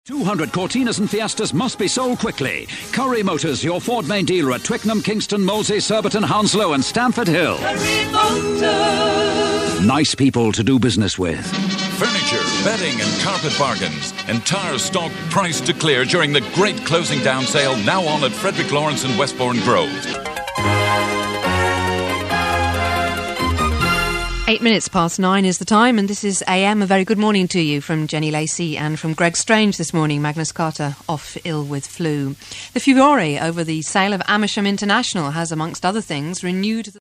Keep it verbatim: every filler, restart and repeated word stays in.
two hundred Cortinas and Fiestas must be sold quickly. Curry Motors, your Ford main dealer at Twickenham, Kingston, Molesey, Surbiton, Hounslow and Stamford Hill. Curry Motors. Nice people to do business with. Furniture, bedding and carpet bargains. Entire stock priced to clear during the great closing down sale now on at Frederick Lawrence and Westbourne Grove. Eight minutes past nine is the time, and this is A M. A very good morning to you from Jenny Lacey and from Greg Strange this morning. Magnus Carter off ill with flu. The furore over the sale of Amersham International has, amongst other things, renewed the